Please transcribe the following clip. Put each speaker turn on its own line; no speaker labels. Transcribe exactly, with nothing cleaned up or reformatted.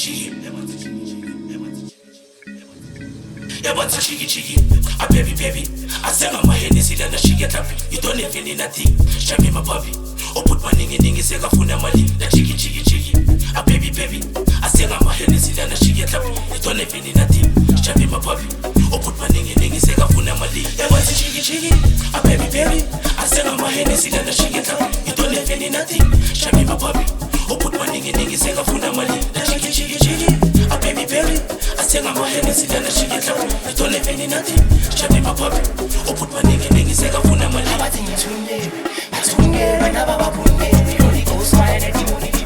chiki. Yeah, but chiki chiki, a baby baby. I sang on my head, is it and she get happy. You don't even need nothing. Show me my puppy. Or put my nigga nigga say funa mali. The chiki chiki chiki, a baby baby. I sang on my head, is it and she get happy. You don't even need nothing. Show me my puppy. Or put my nigga nigga say funa mali. Yeah, but chiki chiki, a baby baby. I sang on my head, is it and she get happy. You don't even need nothing. Show me my puppy. Or put my nigga nigga say funa mali. The chiki chiki chiki, a baby baby. I sang on my head, is it and she get happy. You don't even need nothing. Show me my puppy. Or put my nigga nigga say funa mali.
Abatingi tunde, atunge, banaba babunde. The Holy Ghost fire that you